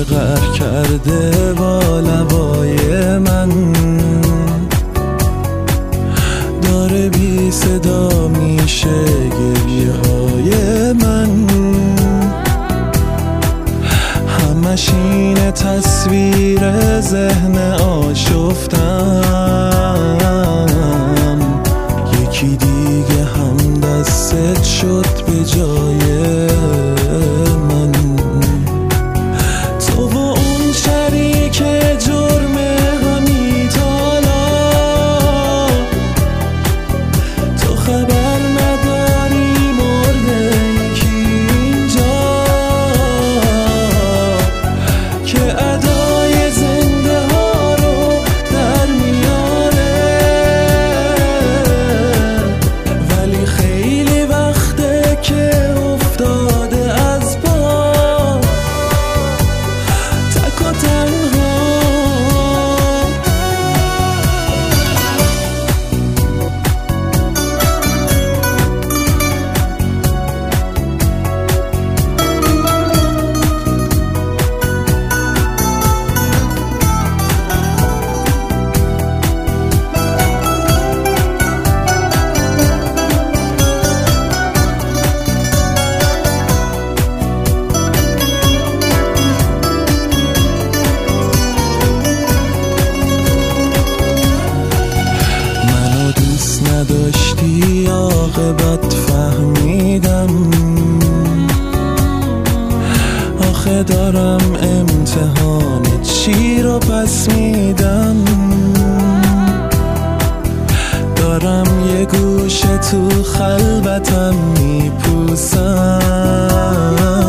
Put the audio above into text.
قهر کرده با لبای من، داره بی صدا میشه گریه های من. همش این تصویر ذهن آشفتم، یکی دیگه هم دستت شد به جای من. تو و اون شریک جرم همی تالا، تو خبر نداری مرده یکی اینجا که ادای زنده ها رو در میاره، ولی خیلی وقته که افتاده از پا تک و تنها. منو دوست نداشتی عاقبت فهمیدم، آخه دارم امتحان چی رو پس میدم. دارم یه گوشه تو خلوتم میپوسم،